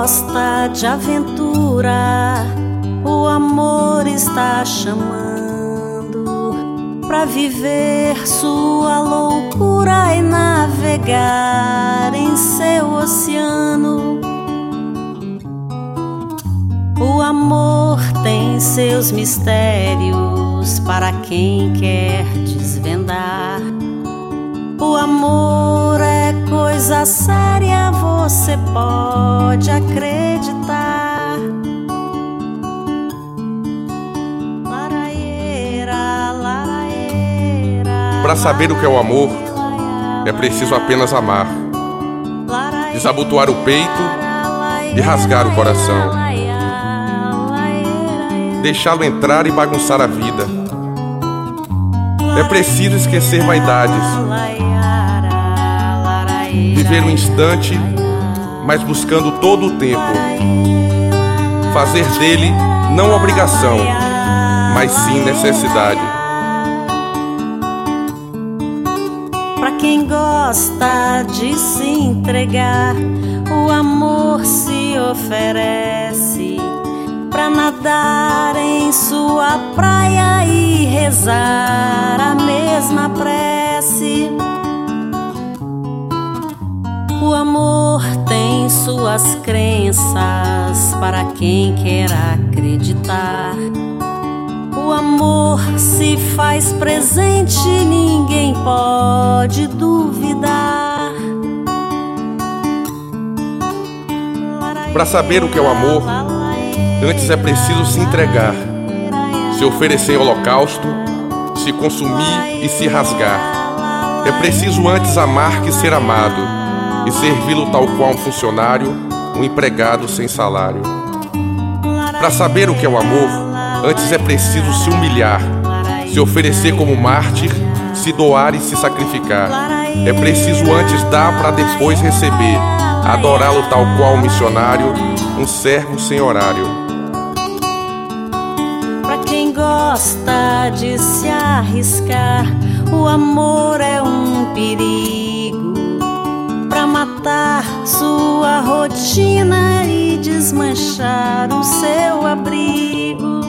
gosta de aventura, o amor está chamando pra viver sua loucura e navegar em seu oceano. O amor tem seus mistérios para quem quer desvendar. O amor é coisa séria, você pode acreditar. Laraeira, laraeira. Para saber o que é o amor, é preciso apenas amar, desabotoar o peito e rasgar o coração, deixá-lo entrar e bagunçar a vida. É preciso esquecer vaidades, viver um instante, mas buscando todo o tempo. Fazer dele não obrigação, mas sim necessidade. Pra quem gosta de se entregar, o amor se oferece pra nadar em sua praia e rezar a mesma prece. O amor tem suas crenças para quem quer acreditar. O amor se faz presente, ninguém pode duvidar. Para saber o que é o amor, antes é preciso se entregar, se oferecer em holocausto, se consumir e se rasgar. É preciso antes amar que ser amado, e servi-lo tal qual um funcionário, um empregado sem salário. Para saber o que é o amor, antes é preciso se humilhar, se oferecer como mártir, se doar e se sacrificar. É preciso antes dar para depois receber, adorá-lo tal qual um missionário, um servo sem horário. Pra quem gosta de se arriscar, o amor é um perigo pra matar sua rotina e desmanchar o seu abrigo.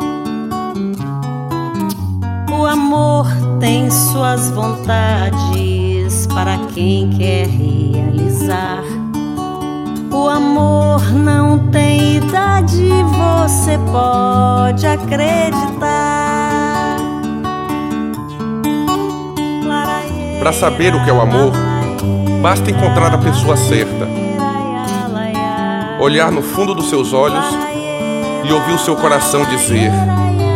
O amor tem suas vontades para quem quer realizar. O amor não tem idade, você pode acreditar. Para saber o que é o amor, basta encontrar a pessoa certa, olhar no fundo dos seus olhos e ouvir o seu coração dizer: